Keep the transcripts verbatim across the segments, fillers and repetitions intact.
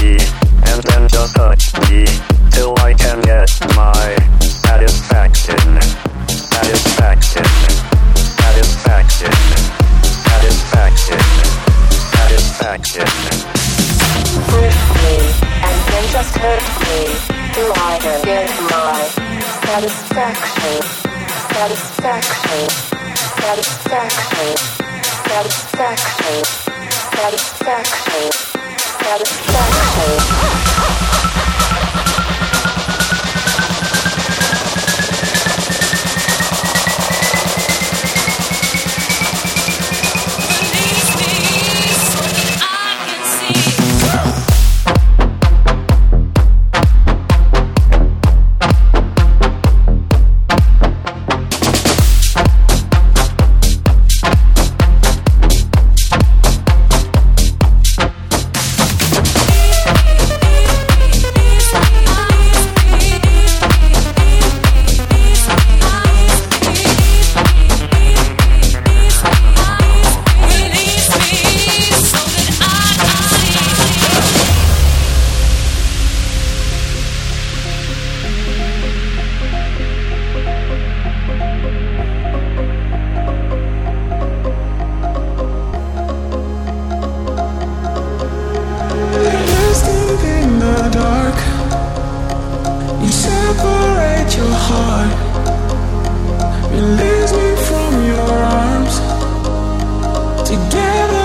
me, and then just touch me, till I can get my satisfaction, satisfaction, satisfaction, satisfaction, satisfaction. Push me, and then just hurt me, till I can get my satisfaction, satisfaction, satisfaction, satisfaction, satisfaction, satisfaction.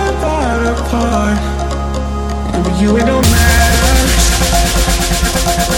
You, it don't matter.